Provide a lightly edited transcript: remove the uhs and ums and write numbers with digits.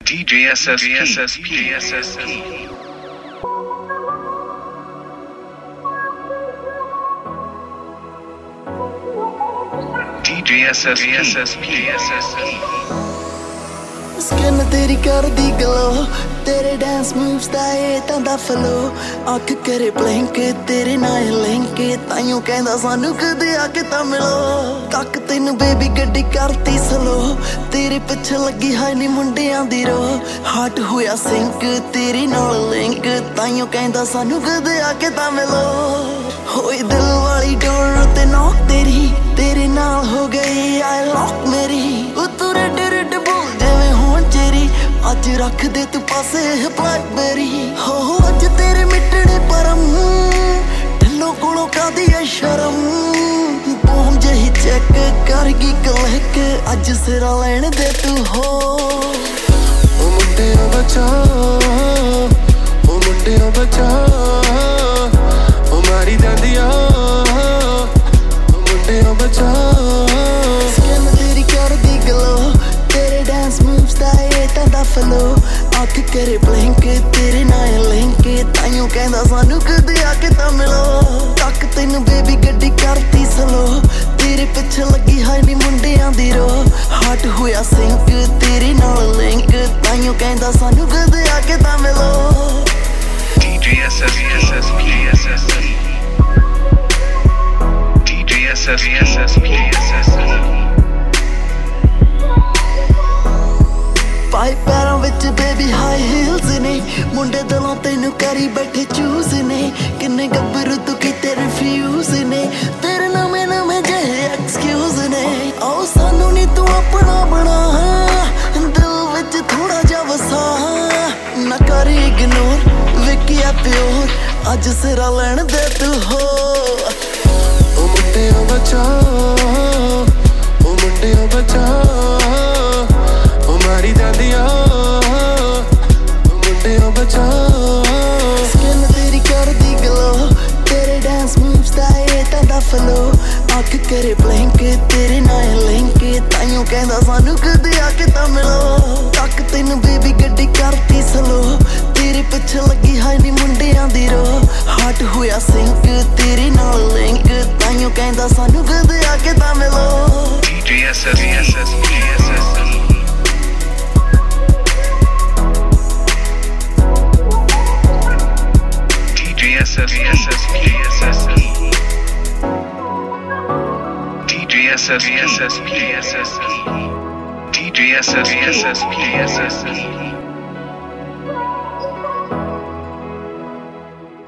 DJ SSP. DJ SSP. Skin तेरी कर दी ग्लो, तेरे डांस मूव्स दा ये तांदा फ्लो, अख करे ब्लिंक तेरे नाल लिंक, ताइयों कहंदा सानू कदे आके तां मिलो। तक तैनू बेबी गड्डी करती स्लो, तेरे पिछे लगी हाय नी मुंडियां दी रो, हार्ट होया सिंक तेरे नाल लिंक, ताइयों कहंदा सानू कदे आके तां मिलो। होई दिल वाली डोर ते नॉक तेरे नाल हो गई आई लॉक मेरी, तू रेड रेड बोल जिवें होण चेरी, अज रख दे तू पासे ब्लैकबेरी। हो अज तेरे मिटने परम, ढिल्लों कोलों कादी है शर्म, बूम जही चेक करगी क्लिक, अज सिरा लैण दे तू हो। ओ मुंडिया बचा, ओ मुंडिया बचा, ओ मारी दादिया, ओ मुंडिया बचा। स्किन तेरी कर दी ग्लो, तेरे डांस मूव्स दा ये तांदा फ्लो, अख करे ब्लिंक तेरे नाल लिंक, ताइयों कहंदा सानू कदे आके तां मिलो। तक तैनू बेबी गड्डी करती स्लो, तेरे पिछे लगी हाय नी मुंडियां दी रो, हार्ट होया सिंक तेरे नाल लिंक, ताइयों कहंदा सानू कदे आके तां मिलो। DJ SSP. DJ SSP. पाई पैरों विच बेबी हाई हील्स ने, मुंडे दिलों तैनू करी बैठे चूज ने, किन्ने गब्बरू तू कीते रिफ्यूज ने, तेरे नਵੇਂ नਵੇਂ ਜਿਹੇ एक्सक्यूज ने। आओ सानू नी तू अपना बना, दिल विच थोड़ा जा वसा, ना कर इग्नोर विकिया प्योर, अज सिरा लैण दे तू हो। ओ मुंडिया बचा, ओ मुंडिया बचा, ओ मारी दादिया, ओ मुंडिया बचा। स्किन तेरी कर दी ग्लो, तेरे डांस मूव्स दा ये तांदा फ्लो, अख करे ब्लिंक तेरे नाल लिंक, ताइयों कहंदा सानू कदे आके तां मिलो। तक तैनू बेबी गड्डी करती स्लो, तेरे पिछे लगी हाय नी मुंडियां दी रो, हार्ट होया सिंक तेरे नाल लिंक, ताइयों कहंदा सानू कदे आके तां मिलो। DJ SSP. DJ SSP. DJ SSP.